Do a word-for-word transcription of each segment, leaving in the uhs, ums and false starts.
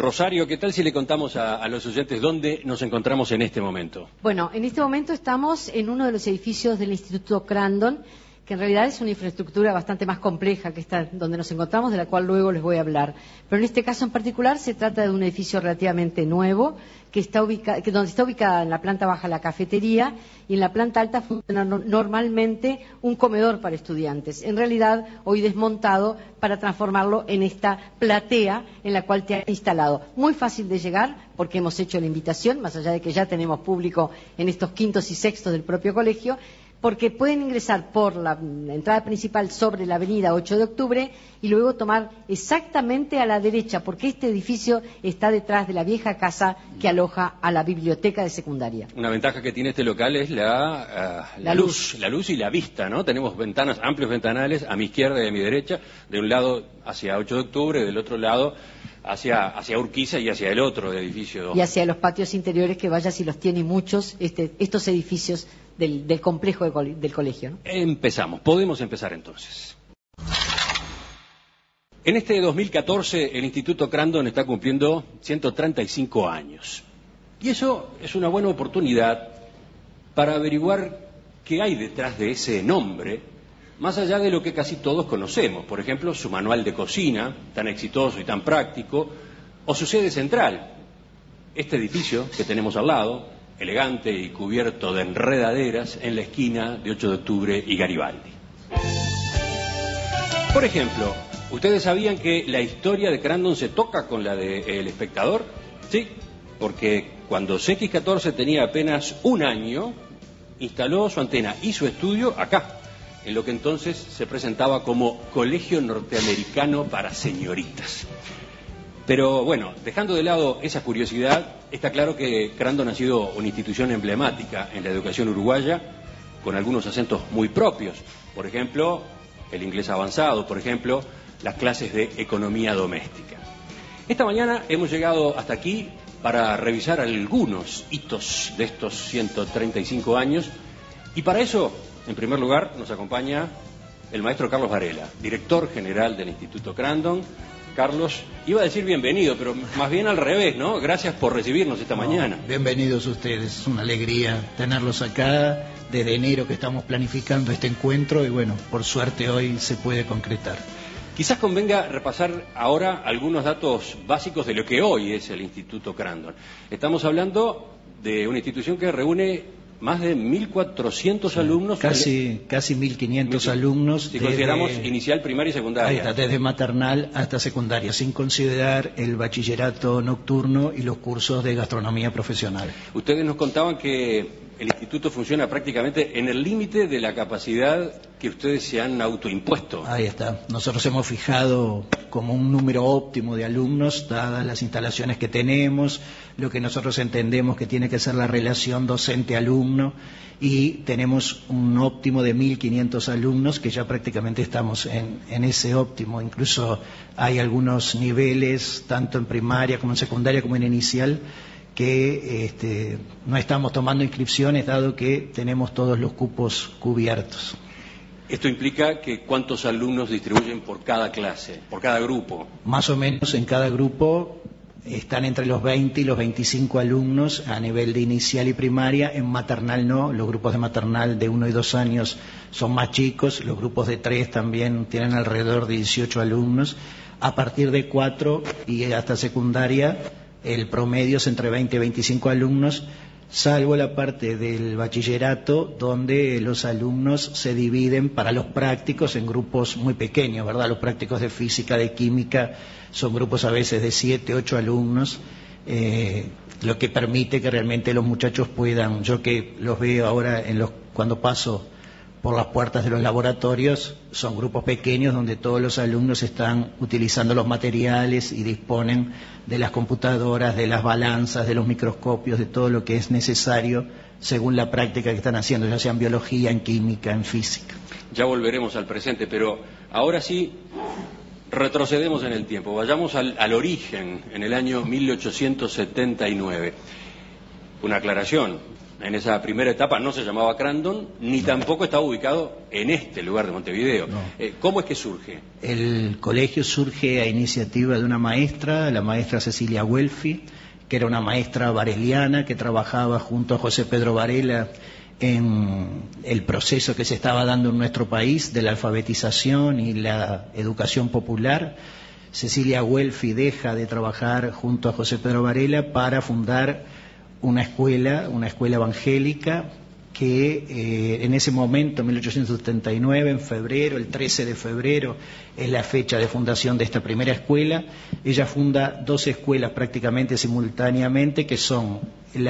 Rosario, ¿qué tal si le contamos a, a los oyentes dónde nos encontramos en este momento? Bueno, en este momento estamos en uno de los edificios del Instituto Crandon, que en realidad es una infraestructura bastante más compleja que esta donde nos encontramos, de la cual luego les voy a hablar. Pero en este caso en particular se trata de un edificio relativamente nuevo, que está ubica, que donde está ubicada en la planta baja la cafetería y en la planta alta funciona no, normalmente un comedor para estudiantes. En realidad, hoy desmontado para transformarlo en esta platea en la cual te han instalado. Muy fácil de llegar porque hemos hecho la invitación, más allá de que ya tenemos público en estos quintos y sextos del propio colegio, porque pueden ingresar por la entrada principal sobre la avenida ocho de octubre y luego tomar exactamente a la derecha, porque este edificio está detrás de la vieja casa que aloja a la biblioteca de secundaria. Una ventaja que tiene este local es la, uh, la, la luz, luz, la luz y la vista, ¿no? Tenemos ventanas, amplios ventanales a mi izquierda y a mi derecha, de un lado hacia ocho de octubre, del otro lado hacia, hacia Urquiza y hacia el otro edificio. Y hacia los patios interiores, que vaya si los tiene muchos, este, estos edificios del, del complejo de cole, del colegio, ¿no? Empezamos, podemos empezar entonces. En este dos mil catorce el Instituto Crandon está cumpliendo ciento treinta y cinco años. Y eso es una buena oportunidad para averiguar qué hay detrás de ese nombre, más allá de lo que casi todos conocemos. Por ejemplo, su manual de cocina, tan exitoso y tan práctico, o su sede central, este edificio que tenemos al lado, elegante y cubierto de enredaderas en la esquina de ocho de octubre y Garibaldi. Por ejemplo, ¿ustedes sabían que la historia de Crandon se toca con la de El Espectador? Sí, porque cuando C X catorce tenía apenas un año, instaló su antena y su estudio acá, en lo que entonces se presentaba como Colegio Norteamericano para Señoritas. Pero bueno, dejando de lado esa curiosidad, está claro que Crandon ha sido una institución emblemática en la educación uruguaya, con algunos acentos muy propios. Por ejemplo, el inglés avanzado, por ejemplo, las clases de economía doméstica. Esta mañana hemos llegado hasta aquí para revisar algunos hitos de estos ciento treinta y cinco años, y para eso, en primer lugar, nos acompaña el maestro Carlos Varela, director general del Instituto Crandon. Carlos, iba a decir bienvenido, pero más bien al revés, ¿no? Gracias por recibirnos esta no, mañana. Bienvenidos ustedes, es una alegría tenerlos acá, desde enero que estamos planificando este encuentro y bueno, por suerte hoy se puede concretar. Quizás convenga repasar ahora algunos datos básicos de lo que hoy es el Instituto Crandon. Estamos hablando de una institución que reúne más de mil cuatrocientos sí, alumnos. Casi, casi mil quinientos alumnos. Si desde, consideramos inicial, primaria y secundaria. Ahí está, desde maternal hasta secundaria, sin considerar el bachillerato nocturno y los cursos de gastronomía profesional. Ustedes nos contaban que el instituto funciona prácticamente en el límite de la capacidad que ustedes se han autoimpuesto. Ahí está. Nosotros hemos fijado como un número óptimo de alumnos, dadas las instalaciones que tenemos, lo que nosotros entendemos que tiene que ser la relación docente-alumno, y tenemos un óptimo de mil quinientos alumnos, que ya prácticamente estamos en, en ese óptimo. Incluso hay algunos niveles, tanto en primaria como en secundaria como en inicial, que este, no estamos tomando inscripciones, dado que tenemos todos los cupos cubiertos. ¿Esto implica que cuántos alumnos distribuyen por cada clase, por cada grupo? Más o menos en cada grupo están entre los veinte y los veinticinco alumnos a nivel de inicial y primaria. En maternal no, los grupos de maternal de uno y dos años son más chicos, los grupos de tres también tienen alrededor de dieciocho alumnos. A partir de cuatro y hasta secundaria, el promedio es entre veinte y veinticinco alumnos, salvo la parte del bachillerato, donde los alumnos se dividen para los prácticos en grupos muy pequeños, ¿verdad? Los prácticos de física, de química, son grupos a veces de siete, ocho alumnos, eh, lo que permite que realmente los muchachos puedan, yo que los veo ahora en los, cuando paso por las puertas de los laboratorios, son grupos pequeños donde todos los alumnos están utilizando los materiales y disponen de las computadoras, de las balanzas, de los microscopios, de todo lo que es necesario según la práctica que están haciendo, ya sea en biología, en química, en física. Ya volveremos al presente, pero ahora sí retrocedemos en el tiempo, vayamos al, al origen, en el año mil ochocientos setenta y nueve. Una aclaración, En esa primera etapa no se llamaba Crandon, ni no. tampoco estaba ubicado en este lugar de Montevideo. No. Eh, ¿Cómo es que surge? El colegio surge a iniciativa de una maestra, la maestra Cecilia Guelfi, que era una maestra vareliana que trabajaba junto a José Pedro Varela en el proceso que se estaba dando en nuestro país de la alfabetización y la educación popular. Cecilia Guelfi deja de trabajar junto a José Pedro Varela para fundar una escuela, una escuela evangélica que eh, en ese momento, en mil ochocientos setenta y nueve, en febrero, el trece de febrero, es la fecha de fundación de esta primera escuela. Ella funda dos escuelas prácticamente simultáneamente, que son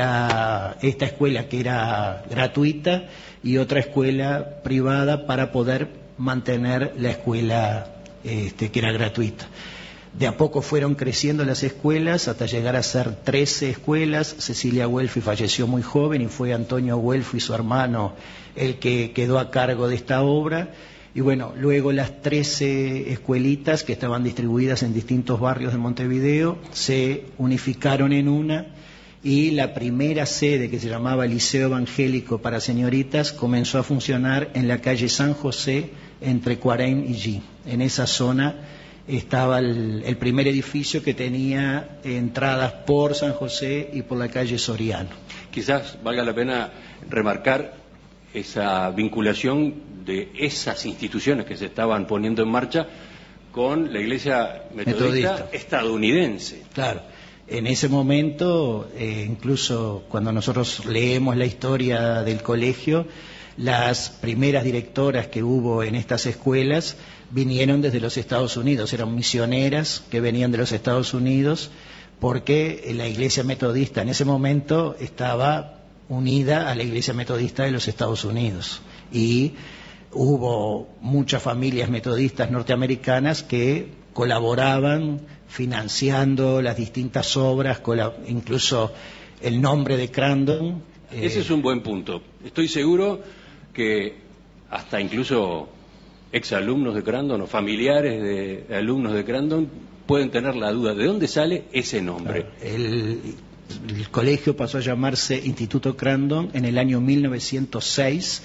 la, esta escuela que era gratuita y otra escuela privada para poder mantener la escuela este, que era gratuita. De a poco fueron creciendo las escuelas hasta llegar a ser trece escuelas. Cecilia Guelfi falleció muy joven y fue Antonio Guelfi, su hermano, el que quedó a cargo de esta obra. Y bueno, luego las trece escuelitas que estaban distribuidas en distintos barrios de Montevideo se unificaron en una, y la primera sede, que se llamaba Liceo Evangélico para Señoritas, comenzó a funcionar en la calle San José, entre Cuarén y G. En esa zona estaba el, el primer edificio que tenía entradas por San José y por la calle Soriano. Quizás valga la pena remarcar esa vinculación de esas instituciones que se estaban poniendo en marcha con la Iglesia Metodista, Metodista. estadounidense. Claro, en ese momento, eh, incluso cuando nosotros leemos la historia del colegio, las primeras directoras que hubo en estas escuelas vinieron desde los Estados Unidos, eran misioneras que venían de los Estados Unidos, porque la Iglesia Metodista en ese momento estaba unida a la Iglesia Metodista de los Estados Unidos, y hubo muchas familias metodistas norteamericanas que colaboraban financiando las distintas obras, incluso el nombre de Crandon. Ese eh... es un buen punto. Estoy seguro que hasta incluso exalumnos de Crandon o familiares de alumnos de Crandon pueden tener la duda de dónde sale ese nombre. Claro, el, el colegio pasó a llamarse Instituto Crandon en el año mil novecientos seis,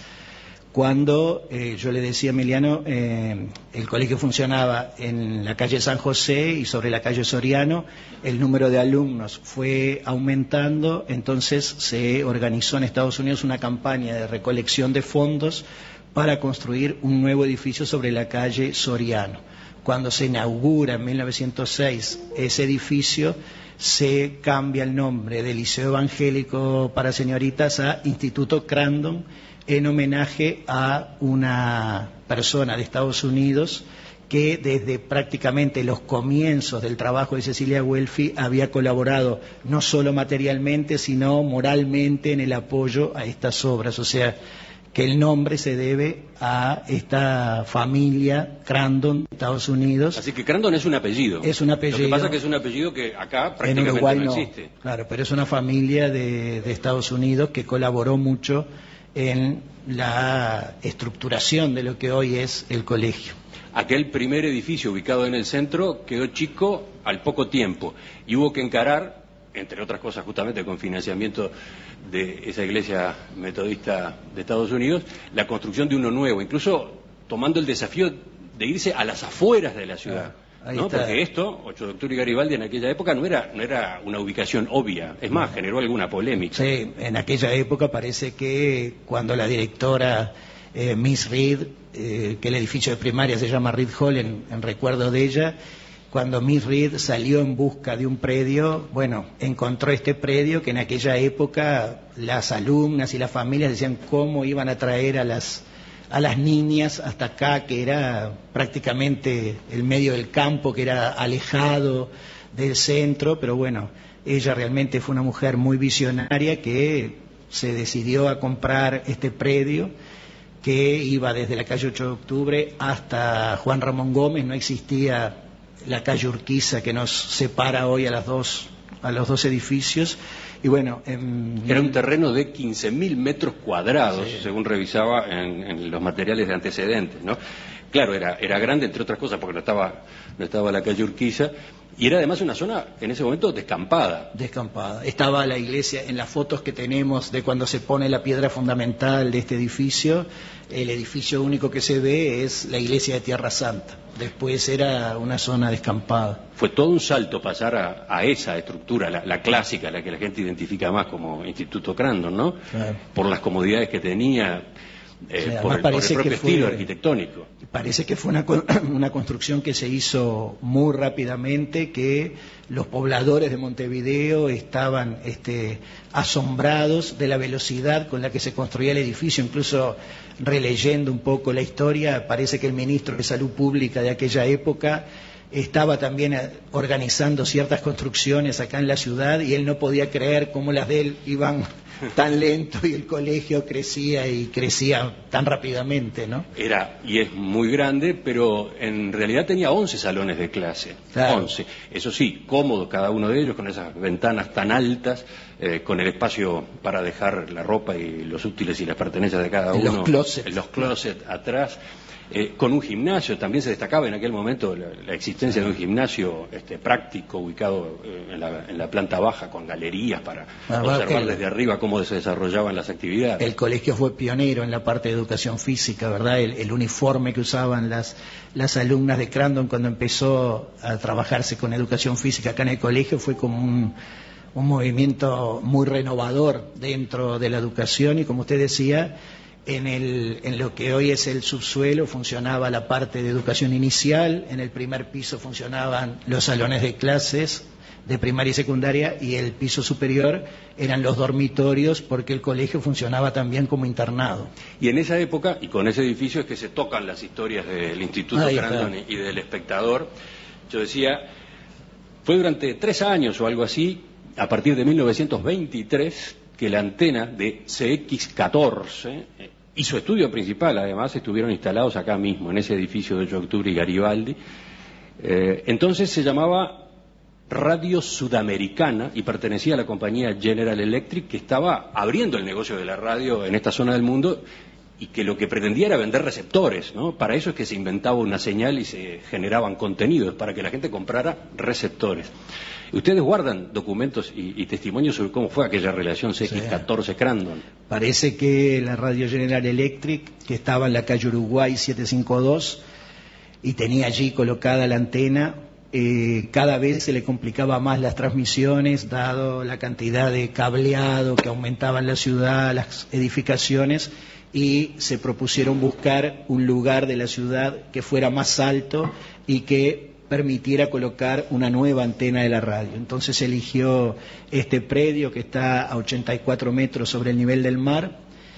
cuando eh, yo le decía a Emiliano, eh, el colegio funcionaba en la calle San José y sobre la calle Soriano. El número de alumnos fue aumentando, entonces se organizó en Estados Unidos una campaña de recolección de fondos para construir un nuevo edificio sobre la calle Soriano. Cuando se inaugura en mil novecientos seis ese edificio, se cambia el nombre de Liceo Evangélico para Señoritas a Instituto Crandon, en homenaje a una persona de Estados Unidos que desde prácticamente los comienzos del trabajo de Cecilia Guelfi había colaborado no solo materialmente, sino moralmente en el apoyo a estas obras. O sea, que el nombre se debe a esta familia Crandon, Estados Unidos. Así que Crandon es un apellido. Es un apellido. Lo que pasa es que es un apellido que acá prácticamente en Uruguay no, no existe. Claro, pero es una familia de, de Estados Unidos que colaboró mucho en la estructuración de lo que hoy es el colegio. Aquel primer edificio ubicado en el centro quedó chico al poco tiempo y hubo que encarar, entre otras cosas justamente con financiamiento de esa iglesia metodista de Estados Unidos, la construcción de uno nuevo, incluso tomando el desafío de irse a las afueras de la ciudad. Ah, ¿no? Porque esto, ocho de octubre y Garibaldi en aquella época no era, no era una ubicación obvia, es más, generó alguna polémica. Sí, en aquella época parece que cuando la directora eh, Miss Reed, eh, que el edificio de primaria se llama Reed Hall en, en recuerdo de ella, cuando Miss Reed salió en busca de un predio, bueno, encontró este predio que en aquella época las alumnas y las familias decían cómo iban a traer a las a las niñas hasta acá, que era prácticamente el medio del campo, que era alejado del centro, pero bueno, ella realmente fue una mujer muy visionaria que se decidió a comprar este predio que iba desde la calle ocho de octubre hasta Juan Ramón Gómez. No existía la calle Urquiza que nos separa hoy a las dos, a los dos edificios. Y bueno, en... era un terreno de quince mil metros cuadrados, sí, según revisaba en, en los materiales de antecedentes, ¿no? Claro, era, era grande, entre otras cosas, porque no estaba, no estaba la calle Urquiza, Y era además una zona, en ese momento, descampada. Descampada. Estaba la iglesia, en las fotos que tenemos de cuando se pone la piedra fundamental de este edificio, el edificio único que se ve es la iglesia de Tierra Santa. Después era una zona descampada. Fue todo un salto pasar a, a esa estructura, la, la clásica, la que la gente identifica más como Instituto Crandon, ¿no? Claro. Por las comodidades que tenía. Eh, Sí, por, el, por el propio fue, estilo arquitectónico. Parece que fue una, una construcción que se hizo muy rápidamente, que los pobladores de Montevideo estaban este, asombrados de la velocidad con la que se construía el edificio. Incluso releyendo un poco la historia, parece que el ministro de Salud Pública de aquella época estaba también organizando ciertas construcciones acá en la ciudad y él no podía creer cómo las de él iban tan lento y el colegio crecía y crecía tan rápidamente, ¿no? Era, y es muy grande, pero en realidad tenía once salones de clase. Claro. once. Eso sí, cómodo cada uno de ellos, con esas ventanas tan altas, eh, con el espacio para dejar la ropa y los útiles y las pertenencias de cada en uno. Los closets. En los closets atrás. Eh, con un gimnasio, también se destacaba en aquel momento la, la existencia de un gimnasio este, práctico ubicado eh, en, la, en la planta baja con galerías para ah, observar el, desde arriba cómo se desarrollaban las actividades. El colegio fue pionero en la parte de educación física, ¿verdad? El, el uniforme que usaban las, las alumnas de Crandon cuando empezó a trabajarse con educación física acá en el colegio fue como un, un movimiento muy renovador dentro de la educación y, como usted decía, En, el, en lo que hoy es el subsuelo funcionaba la parte de educación inicial, en el primer piso funcionaban los salones de clases de primaria y secundaria y el piso superior eran los dormitorios porque el colegio funcionaba también como internado. Y en esa época, y con ese edificio, es que se tocan las historias del Instituto Crandon y del Espectador. Yo decía, fue durante tres años o algo así, a partir de mil novecientos veintitrés, que la antena de C X catorce y su estudio principal, además, estuvieron instalados acá mismo, en ese edificio de ocho de octubre y Garibaldi. Eh, entonces se llamaba Radio Sudamericana y pertenecía a la compañía General Electric, que estaba abriendo el negocio de la radio en esta zona del mundo y que lo que pretendía era vender receptores, ¿no? Para eso es que se inventaba una señal y se generaban contenidos, para que la gente comprara receptores. ¿Ustedes guardan documentos y, y testimonios sobre cómo fue aquella relación C X catorce Crandon? Parece que la Radio General Electric, que estaba en la calle Uruguay setecientos cincuenta y dos y tenía allí colocada la antena, eh, cada vez se le complicaba más las transmisiones, dado la cantidad de cableado que aumentaba en la ciudad, las edificaciones, y se propusieron buscar un lugar de la ciudad que fuera más alto y que permitiera colocar una nueva antena de la radio. Entonces se eligió este predio que está a ochenta y cuatro metros sobre el nivel del mar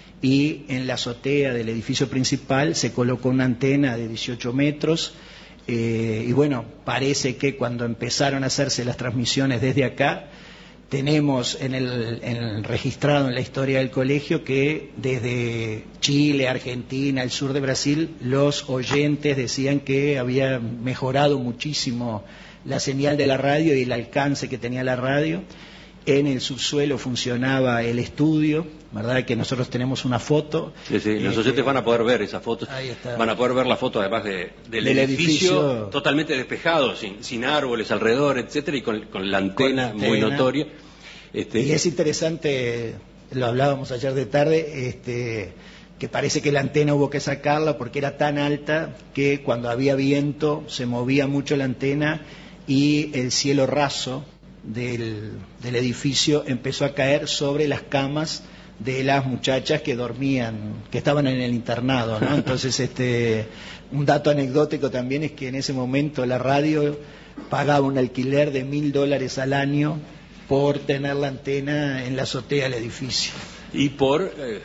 y en la azotea del edificio principal se colocó una antena de dieciocho metros eh, y bueno, parece que cuando empezaron a hacerse las transmisiones desde acá, tenemos en el, en el registrado en la historia del colegio que desde Chile, Argentina, el sur de Brasil, los oyentes decían que había mejorado muchísimo la señal de la radio y el alcance que tenía la radio. En el subsuelo funcionaba el estudio, ¿verdad? Que nosotros tenemos una foto. Sí, sí, los eh, oyentes van a poder ver esa foto. Ahí está. Van a poder ver la foto además de, del, del edificio, edificio totalmente despejado, sin, sin árboles alrededor, etcétera, y con, con la antena con muy antena. notoria. Este... Y es interesante, lo hablábamos ayer de tarde, este, que parece que la antena hubo que sacarla porque era tan alta que cuando había viento se movía mucho la antena y el cielo raso del, del edificio empezó a caer sobre las camas de las muchachas que dormían, que estaban en el internado, ¿no? Entonces, este, un dato anecdótico también es que en ese momento la radio pagaba un alquiler de mil dólares al año por tener la antena en la azotea del edificio. Y por eh,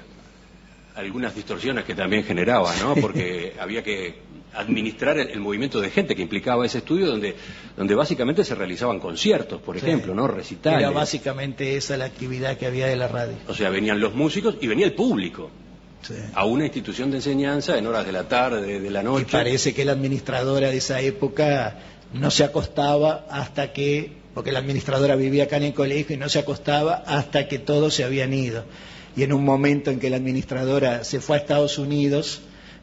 algunas distorsiones que también generaba, ¿no? Porque había que administrar el, el movimiento de gente que implicaba ese estudio, donde, donde básicamente se realizaban conciertos, por ejemplo, sí, ¿no? Recitales. Era básicamente esa la actividad que había de la radio. O sea, venían los músicos y venía el público. Sí. A una institución de enseñanza en horas de la tarde, de la noche. Y parece que la administradora de esa época no se acostaba hasta que, porque la administradora vivía acá en el colegio y no se acostaba hasta que todos se habían ido. Y en un momento en que la administradora se fue a Estados Unidos,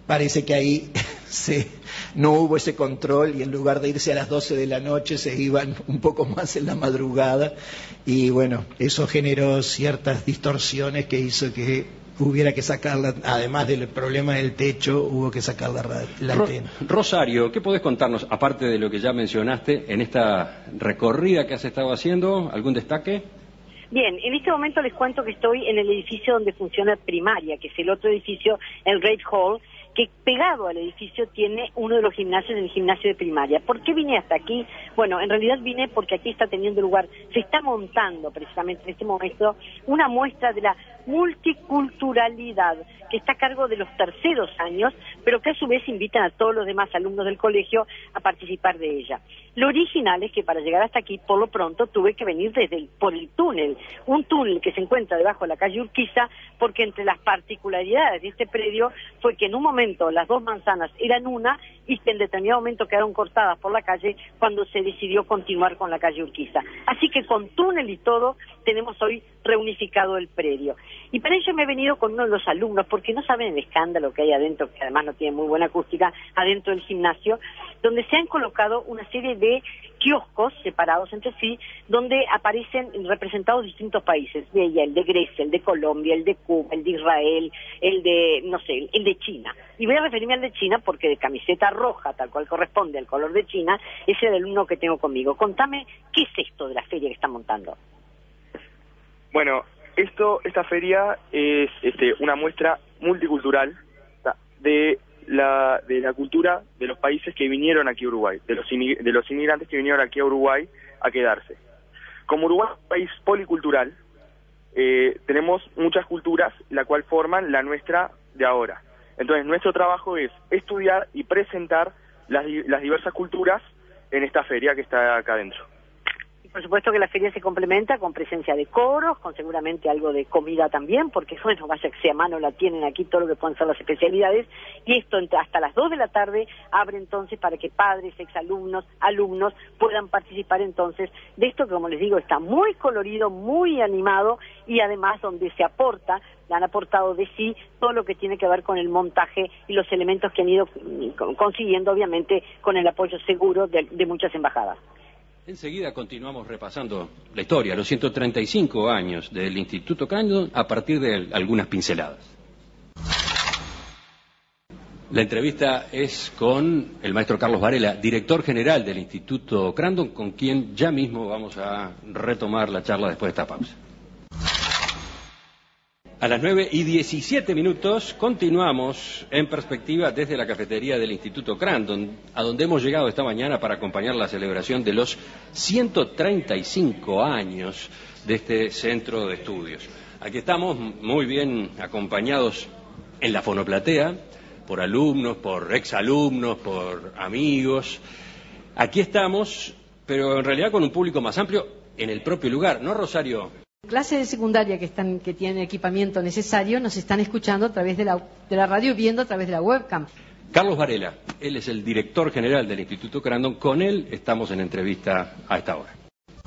parece que ahí se, no hubo ese control y en lugar de irse a las doce de la noche se iban un poco más en la madrugada y bueno, eso generó ciertas distorsiones que hizo que hubiera que sacarla, además del problema del techo, hubo que sacar la, la antena. Rosario, ¿qué podés contarnos, aparte de lo que ya mencionaste, en esta recorrida que has estado haciendo? ¿Algún destaque? Bien, en este momento les cuento que estoy en el edificio donde funciona Primaria, que es el otro edificio, el Great Hall, que pegado al edificio tiene uno de los gimnasios, el gimnasio de Primaria. ¿Por qué vine hasta aquí? Bueno, en realidad vine porque aquí está teniendo lugar, se está montando precisamente en este momento una muestra de la multiculturalidad que está a cargo de los terceros años, pero que a su vez invitan a todos los demás alumnos del colegio a participar de ella. Lo original es que para llegar hasta aquí, por lo pronto, tuve que venir desde el, por el túnel, un túnel que se encuentra debajo de la calle Urquiza, porque entre las particularidades de este predio fue que en un momento las dos manzanas eran una y que en determinado momento quedaron cortadas por la calle cuando se decidió continuar con la calle Urquiza. Así que con túnel y todo tenemos hoy reunificado el predio. Y para ello me he venido con uno de los alumnos, porque no saben el escándalo que hay adentro, que además no tiene muy buena acústica, adentro del gimnasio, donde se han colocado una serie de kioscos separados entre sí, donde aparecen representados distintos países, de ella, el de Grecia, el de Colombia, el de Cuba, el de Israel, el de, no sé, el de China. Y voy a referirme al de China porque de camiseta roja, tal cual corresponde al color de China, es el alumno que tengo conmigo. Contame, ¿qué es esto de la feria que están montando? Bueno, esto, esta feria es este, una muestra multicultural de la, de la cultura de los países que vinieron aquí a Uruguay, de los, de los inmigrantes que vinieron aquí a Uruguay a quedarse. Como Uruguay es un país policultural, eh, tenemos muchas culturas, la cual forman la nuestra de ahora. Entonces, nuestro trabajo es estudiar y presentar las, las diversas culturas en esta feria que está acá adentro. Por supuesto que la feria se complementa con presencia de coros, con seguramente algo de comida también, porque bueno, vaya que sea mano la tienen aquí todo lo que pueden ser las especialidades, y esto hasta las dos de la tarde abre entonces para que padres, exalumnos, alumnos puedan participar entonces de esto que, como les digo, está muy colorido, muy animado, y además donde se aporta, han aportado de sí todo lo que tiene que ver con el montaje y los elementos que han ido consiguiendo, obviamente, con el apoyo seguro de, de muchas embajadas. Enseguida continuamos repasando la historia, los ciento treinta y cinco años del Instituto Crandon, a partir de algunas pinceladas. La entrevista es con el maestro Carlos Varela, director general del Instituto Crandon, con quien ya mismo vamos a retomar la charla después de esta pausa. A las nueve y diecisiete minutos continuamos en perspectiva desde la cafetería del Instituto Crandon, a donde hemos llegado esta mañana para acompañar la celebración de los ciento treinta y cinco años de este centro de estudios. Aquí estamos muy bien acompañados en la fonoplatea, por alumnos, por exalumnos, por amigos. Aquí estamos, pero en realidad con un público más amplio en el propio lugar, ¿no, Rosario? Clases de secundaria que están que tienen equipamiento necesario nos están escuchando a través de la, de la radio y viendo a través de la webcam. Carlos Varela, él es el director general del Instituto Crandon, con él estamos en entrevista a esta hora.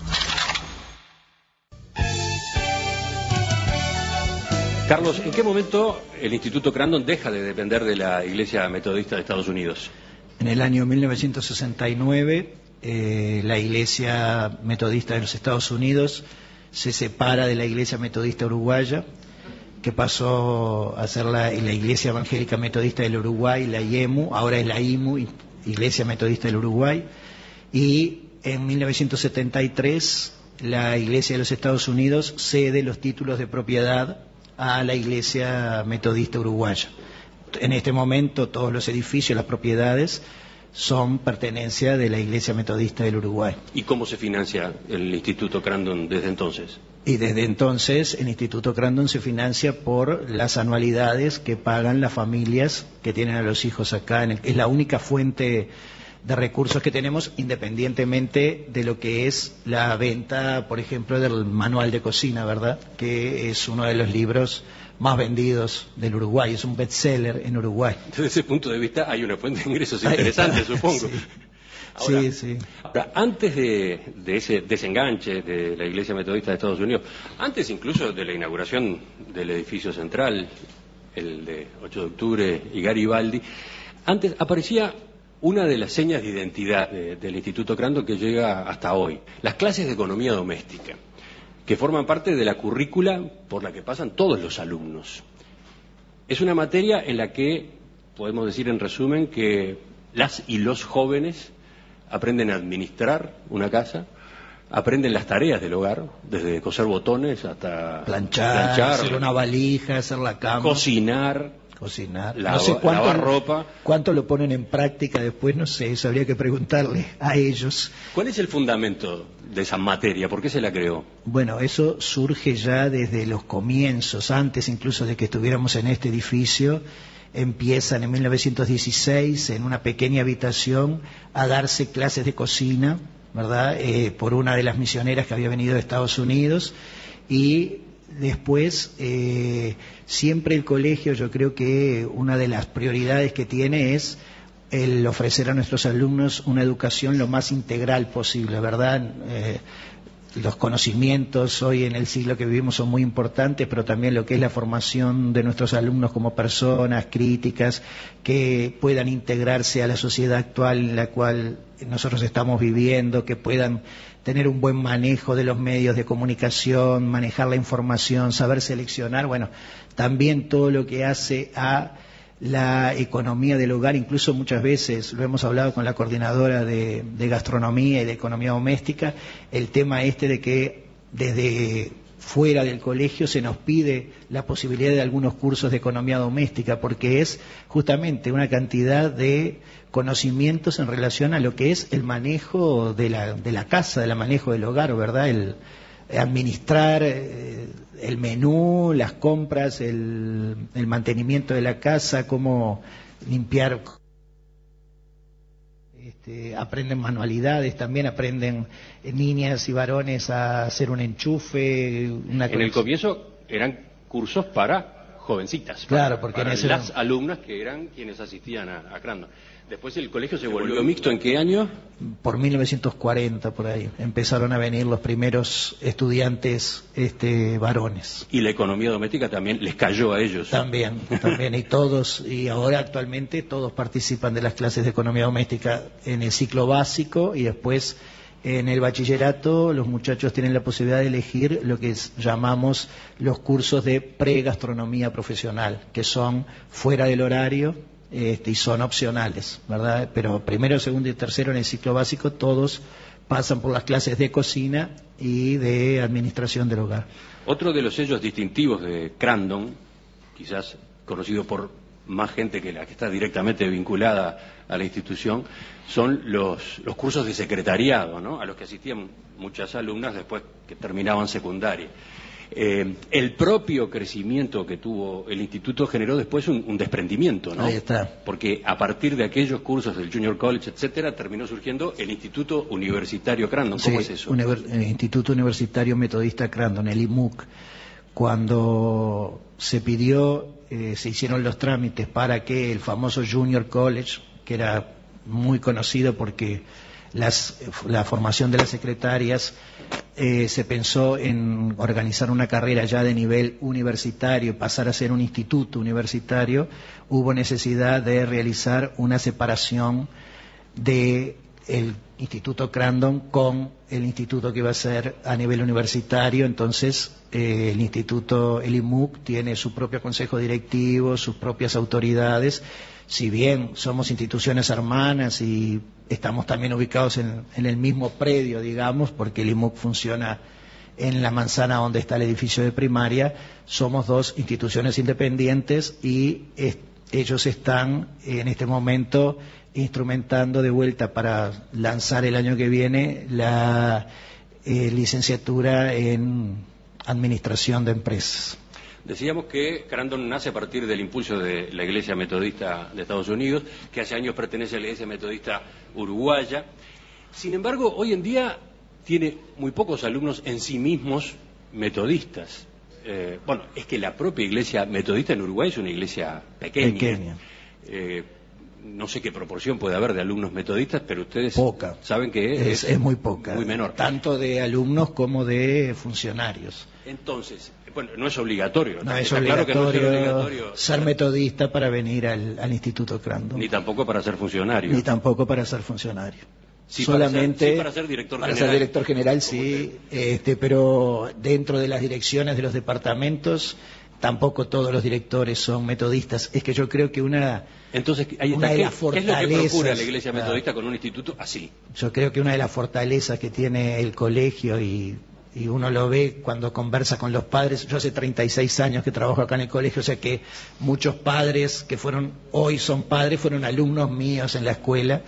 Carlos, ¿en qué momento el Instituto Crandon deja de depender de la Iglesia Metodista de Estados Unidos? En el año mil novecientos sesenta y nueve, eh, la Iglesia Metodista de los Estados Unidos se separa de la Iglesia Metodista Uruguaya, que pasó a ser la, la Iglesia Evangélica Metodista del Uruguay, la I E M U, ahora es la I M U, Iglesia Metodista del Uruguay, y en mil novecientos setenta y tres la Iglesia de los Estados Unidos cede los títulos de propiedad a la Iglesia Metodista Uruguaya. En este momento todos los edificios, las propiedades, son pertenencia de la Iglesia Metodista del Uruguay. ¿Y cómo se financia el Instituto Crandon desde entonces? Y desde entonces el Instituto Crandon se financia por las anualidades que pagan las familias que tienen a los hijos acá. En el, es la única fuente de recursos que tenemos, independientemente de lo que es la venta, por ejemplo, del manual de cocina, ¿verdad? Que es uno de los libros más vendidos del Uruguay, es un bestseller en Uruguay. Desde ese punto de vista hay una fuente de ingresos interesante, supongo. Sí. Ahora, sí, sí. Ahora, antes de, de ese desenganche de la Iglesia Metodista de Estados Unidos, antes incluso de la inauguración del edificio central, el de ocho de octubre y Garibaldi, antes aparecía una de las señas de identidad de, del Instituto Crandon que llega hasta hoy, las clases de economía doméstica, que forman parte de la currícula por la que pasan todos los alumnos. Es una materia en la que podemos decir en resumen que las y los jóvenes aprenden a administrar una casa, aprenden las tareas del hogar, desde coser botones hasta planchar, planchar hacer una valija, hacer la cama, cocinar, cocinar, la, no sé cuánto, lavar ropa. ¿Cuánto lo ponen en práctica después? No sé, eso habría que preguntarle a ellos. ¿Cuál es el fundamento de esa materia? ¿Por qué se la creó? Bueno, eso surge ya desde los comienzos, antes incluso de que estuviéramos en este edificio. Empiezan en mil novecientos dieciséis en una pequeña habitación a darse clases de cocina, ¿verdad? Eh, por una de las misioneras que había venido de Estados Unidos, y después eh, siempre el colegio, yo creo que una de las prioridades que tiene es el ofrecer a nuestros alumnos una educación lo más integral posible, ¿verdad? Eh, los conocimientos hoy en el siglo que vivimos son muy importantes, pero también lo que es la formación de nuestros alumnos como personas críticas que puedan integrarse a la sociedad actual en la cual nosotros estamos viviendo, que puedan tener un buen manejo de los medios de comunicación, manejar la información, saber seleccionar, bueno, también todo lo que hace a la economía del hogar, incluso muchas veces lo hemos hablado con la coordinadora de, de gastronomía y de economía doméstica, el tema este de que desde fuera del colegio se nos pide la posibilidad de algunos cursos de economía doméstica, porque es justamente una cantidad de conocimientos en relación a lo que es el manejo de la, de la casa, del manejo del hogar, ¿verdad? El administrar eh, el menú, las compras, el, el mantenimiento de la casa, cómo limpiar. Este, aprenden manualidades, también aprenden eh, niñas y varones a hacer un enchufe. Una en el comienzo eran cursos para jovencitas, claro, para, porque para en ese las era... alumnas que eran quienes asistían a, a Crandon. Después el colegio se volvió mixto, ¿en qué año? Por mil novecientos cuarenta, por ahí. Empezaron a venir los primeros estudiantes este, varones. Y la economía doméstica también les cayó a ellos. También, también. Y todos, y ahora actualmente todos participan de las clases de economía doméstica en el ciclo básico, y después en el bachillerato los muchachos tienen la posibilidad de elegir lo que es, llamamos los cursos de pregastronomía profesional, que son fuera del horario. Este, y son opcionales, ¿verdad? Pero primero, segundo y tercero en el ciclo básico todos pasan por las clases de cocina y de administración del hogar. Otro de los sellos distintivos de Crandon, quizás conocido por más gente que la que está directamente vinculada a la institución, son los, los cursos de secretariado, ¿no? A los que asistían muchas alumnas después que terminaban secundaria. Eh, el propio crecimiento que tuvo el instituto generó después un, un desprendimiento, ¿no? Ahí está. Porque a partir de aquellos cursos del Junior College, etcétera, terminó surgiendo el Instituto Universitario Crandon. ¿Cómo sí, es eso? Univer- el Instituto Universitario Metodista Crandon, el I M U C. Cuando se pidió, eh, se hicieron los trámites para que el famoso Junior College, que era muy conocido porque las, la formación de las secretarias, eh, se pensó en organizar una carrera ya de nivel universitario, pasar a ser un instituto universitario, hubo necesidad de realizar una separación de el Instituto Crandon con el instituto que iba a ser a nivel universitario. Entonces eh, el instituto, el I M U C, tiene su propio consejo directivo, sus propias autoridades. Si bien somos instituciones hermanas y estamos también ubicados en, en el mismo predio, digamos, porque el I M U C funciona en la manzana donde está el edificio de primaria, somos dos instituciones independientes y es, ellos están en este momento instrumentando de vuelta para lanzar el año que viene la eh, licenciatura en Administración de Empresas. Decíamos que Crandon nace a partir del impulso de la Iglesia Metodista de Estados Unidos, que hace años pertenece a la Iglesia Metodista Uruguaya. Sin embargo, hoy en día tiene muy pocos alumnos en sí mismos metodistas. Eh, bueno, es que la propia Iglesia Metodista en Uruguay es una iglesia pequeña. Pequeña. Eh, no sé qué proporción puede haber de alumnos metodistas, pero ustedes poca. saben que es, es, es muy poca, muy menor. Tanto de alumnos como de funcionarios. Entonces, Bueno, no es obligatorio. No es Está obligatorio, claro que no es obligatorio ser metodista para venir al, al Instituto Crandon. Ni tampoco para ser funcionario. Ni tampoco para ser funcionario. Sí, solamente para ser, sí, para ser director para general. ser director general, sí, este, pero dentro de las direcciones de los departamentos tampoco todos los directores son metodistas. Es que yo creo que una, Entonces, ahí está. una de ¿Qué, las fortalezas, ¿qué es lo que procura la Iglesia Metodista con un instituto así? Yo creo que una de las fortalezas que tiene el colegio, y, y uno lo ve cuando conversa con los padres, yo hace treinta y seis años que trabajo acá en el colegio, o sea que muchos padres que fueron hoy son padres, fueron alumnos míos en la escuela.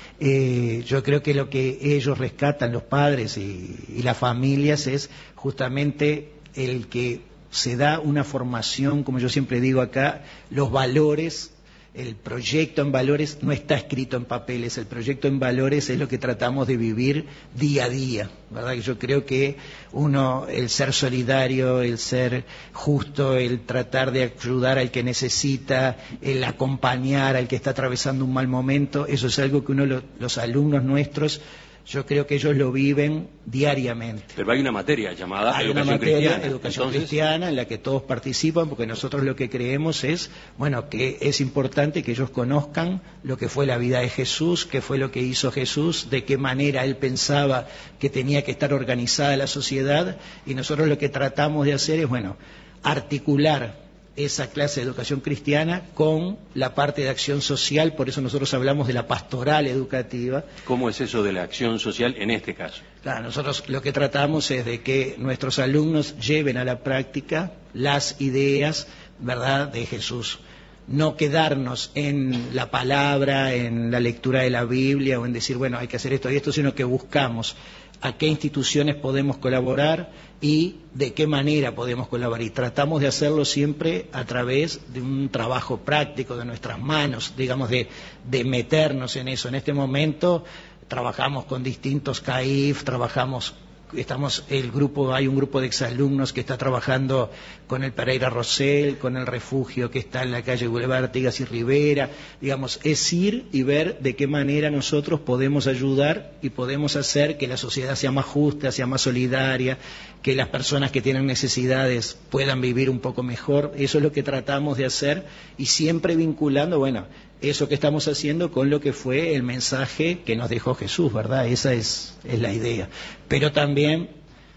Eh, yo creo que lo que ellos rescatan, los padres y, y las familias, es justamente el que se da una formación, como yo siempre digo acá, los valores. El proyecto en valores no está escrito en papeles, el proyecto en valores es lo que tratamos de vivir día a día, ¿verdad? Yo creo que uno, el ser solidario, el ser justo, el tratar de ayudar al que necesita, el acompañar al que está atravesando un mal momento, eso es algo que uno, lo, los alumnos nuestros, yo creo que ellos lo viven diariamente. Pero hay una materia llamada hay educación una materia, cristiana. educación Entonces, cristiana, en la que todos participan, porque nosotros lo que creemos es, bueno, que es importante que ellos conozcan lo que fue la vida de Jesús, qué fue lo que hizo Jesús, de qué manera él pensaba que tenía que estar organizada la sociedad, y nosotros lo que tratamos de hacer es, bueno, articular esa clase de educación cristiana con la parte de acción social, por eso nosotros hablamos de la pastoral educativa. ¿Cómo es eso de la acción social en este caso? Claro, nosotros lo que tratamos es de que nuestros alumnos lleven a la práctica las ideas, ¿verdad?, de Jesús. No quedarnos en la palabra, en la lectura de la Biblia o en decir, bueno, hay que hacer esto y esto, sino que buscamos a qué instituciones podemos colaborar y de qué manera podemos colaborar. Y tratamos de hacerlo siempre a través de un trabajo práctico de nuestras manos, digamos, de, de meternos en eso. En este momento trabajamos con distintos C A I F, trabajamos... Estamos el grupo, hay un grupo de exalumnos que está trabajando con el Pereira Rosell, con el refugio que está en la calle Boulevard Artigas y Rivera. Digamos, es ir y ver de qué manera nosotros podemos ayudar y podemos hacer que la sociedad sea más justa, sea más solidaria, que las personas que tienen necesidades puedan vivir un poco mejor. Eso es lo que tratamos de hacer, y siempre vinculando, bueno, eso que estamos haciendo con lo que fue el mensaje que nos dejó Jesús, ¿verdad? Esa es, es la idea. Pero también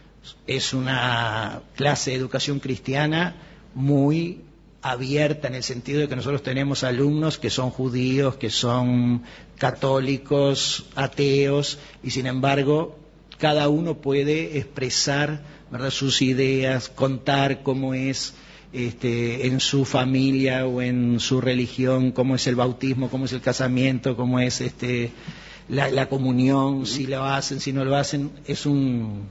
es una clase de educación cristiana muy abierta, en el sentido de que nosotros tenemos alumnos que son judíos, que son católicos, ateos, y sin embargo cada uno puede expresar, ¿verdad?, sus ideas, contar cómo es Este, en su familia o en su religión, cómo es el bautismo, cómo es el casamiento, cómo es este, la, la comunión, si lo hacen, si no lo hacen. Es un,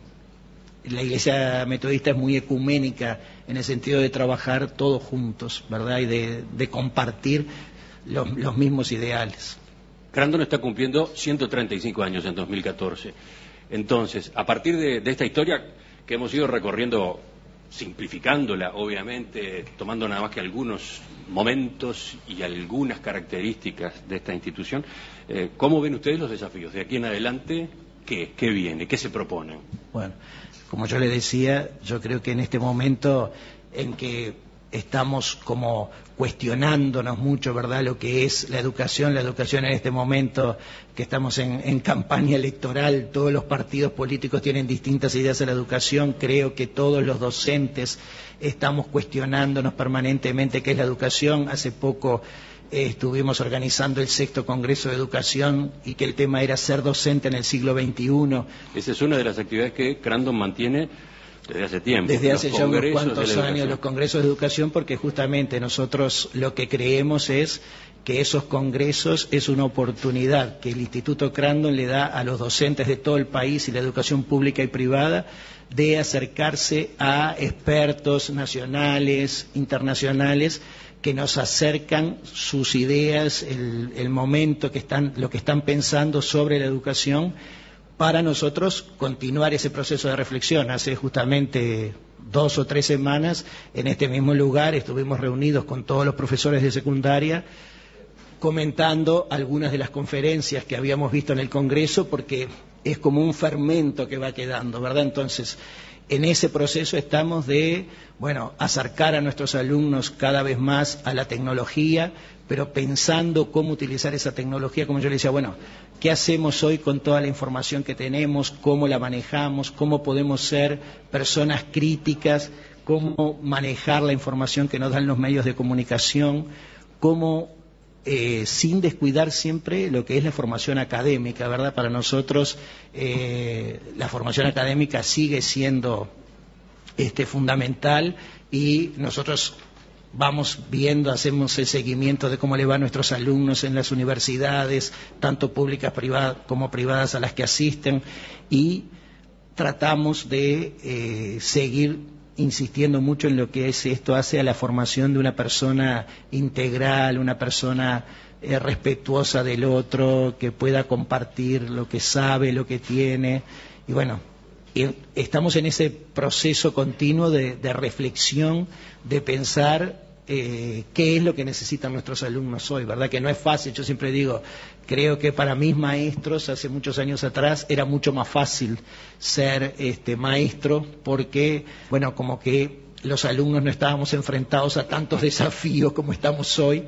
la Iglesia Metodista es muy ecuménica en el sentido de trabajar todos juntos, ¿verdad?, y de, de compartir los, los mismos ideales. Crandon está cumpliendo ciento treinta y cinco años en dos mil catorce. Entonces, a partir de, de esta historia que hemos ido recorriendo, simplificándola, obviamente, tomando nada más que algunos momentos y algunas características de esta institución, eh, ¿cómo ven ustedes los desafíos? De aquí en adelante, ¿qué, qué viene? ¿Qué se proponen? Bueno, como yo le decía, yo creo que en este momento en que estamos como cuestionándonos mucho, ¿verdad?, lo que es la educación, la educación en este momento que estamos en, en campaña electoral, todos los partidos políticos tienen distintas ideas de la educación, creo que todos los docentes estamos cuestionándonos permanentemente qué es la educación. Hace poco eh, estuvimos organizando el sexto Congreso de Educación y que el tema era ser docente en el siglo veintiuno. Esa es una de las actividades que Crandon mantiene desde hace tiempo. Desde hace ya unos cuantos de años los congresos de educación, porque justamente nosotros lo que creemos es que esos congresos es una oportunidad que el Instituto Crandon le da a los docentes de todo el país y la educación pública y privada de acercarse a expertos nacionales, internacionales, que nos acercan sus ideas, el, el momento que están, lo que están pensando sobre la educación, para nosotros continuar ese proceso de reflexión. Hace justamente dos o tres semanas, en este mismo lugar, estuvimos reunidos con todos los profesores de secundaria, comentando algunas de las conferencias que habíamos visto en el Congreso, porque es como un fermento que va quedando, ¿verdad? Entonces, en ese proceso estamos de, bueno, acercar a nuestros alumnos cada vez más a la tecnología, pero pensando cómo utilizar esa tecnología, como yo le decía, bueno, ¿qué hacemos hoy con toda la información que tenemos? ¿Cómo la manejamos? ¿Cómo podemos ser personas críticas? ¿Cómo manejar la información que nos dan los medios de comunicación? ¿Cómo, eh, sin descuidar siempre lo que es la formación académica, ¿verdad? Para nosotros eh, la formación académica sigue siendo este, fundamental, y nosotros vamos viendo, hacemos el seguimiento de cómo le va a nuestros alumnos en las universidades, tanto públicas privadas como privadas a las que asisten, y tratamos de eh, seguir insistiendo mucho en lo que es esto hace a la formación de una persona integral, una persona eh, respetuosa del otro, que pueda compartir lo que sabe, lo que tiene, y bueno, y estamos en ese proceso continuo de, de reflexión, de pensar eh, qué es lo que necesitan nuestros alumnos hoy, ¿verdad? Que no es fácil. Yo siempre digo, creo que para mis maestros, hace muchos años atrás, era mucho más fácil ser este, maestro, porque, bueno, como que los alumnos no estábamos enfrentados a tantos desafíos como estamos hoy,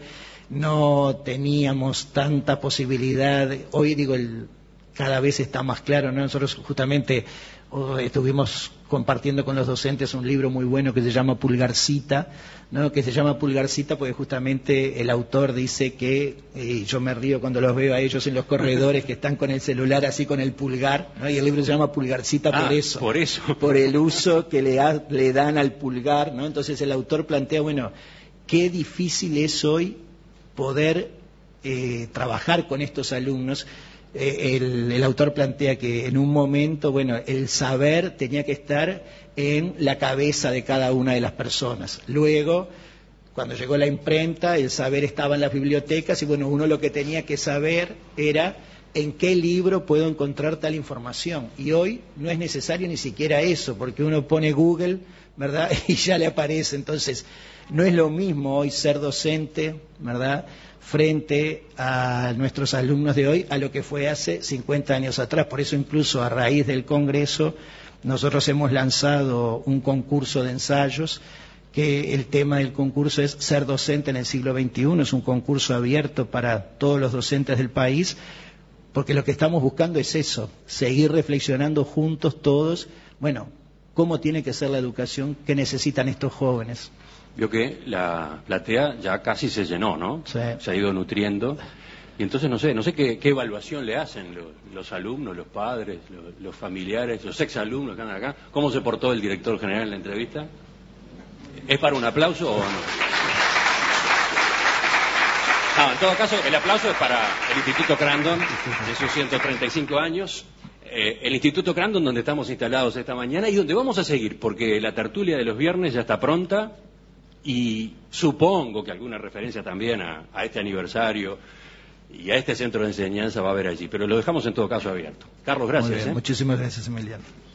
no teníamos tanta posibilidad. Hoy, digo, el, cada vez está más claro, ¿no? Nosotros justamente oh, estuvimos compartiendo con los docentes un libro muy bueno que se llama Pulgarcita, ¿no? Que se llama Pulgarcita porque justamente el autor dice que, y yo me río cuando los veo a ellos en los corredores que están con el celular así con el pulgar, ¿no? Y el libro se llama Pulgarcita ah, por eso, por eso, por el uso que le, ha, le dan al pulgar, ¿no? Entonces el autor plantea, bueno, qué difícil es hoy poder eh, trabajar con estos alumnos. Eh, el, el autor plantea que en un momento, bueno, el saber tenía que estar en la cabeza de cada una de las personas. Luego, cuando llegó la imprenta, el saber estaba en las bibliotecas y, bueno, uno lo que tenía que saber era en qué libro puedo encontrar tal información. Y hoy no es necesario ni siquiera eso, porque uno pone Google, ¿verdad? Y ya le aparece. Entonces, no es lo mismo hoy ser docente, ¿verdad?, frente a nuestros alumnos de hoy a lo que fue hace cincuenta años atrás. Por eso incluso a raíz del Congreso nosotros hemos lanzado un concurso de ensayos, que el tema del concurso es ser docente en el siglo veintiuno, es un concurso abierto para todos los docentes del país, porque lo que estamos buscando es eso, seguir reflexionando juntos todos, bueno, cómo tiene que ser la educación que necesitan estos jóvenes. Vio que la platea ya casi se llenó, ¿no? Sí. Se ha ido nutriendo. Y entonces no sé, no sé qué, qué evaluación le hacen los, los alumnos, los padres, los, los familiares, los exalumnos que andan acá. ¿Cómo se portó el director general en la entrevista? ¿Es para un aplauso o no? No, en todo caso, el aplauso es para el Instituto Crandon, de sus ciento treinta y cinco años. Eh, el Instituto Crandon, donde estamos instalados esta mañana y donde vamos a seguir, porque la tertulia de los viernes ya está pronta. Y supongo que alguna referencia también a, a este aniversario y a este centro de enseñanza va a haber allí, pero lo dejamos en todo caso abierto. Carlos, gracias. Muy bien, ¿eh? Muchísimas gracias, Emiliano.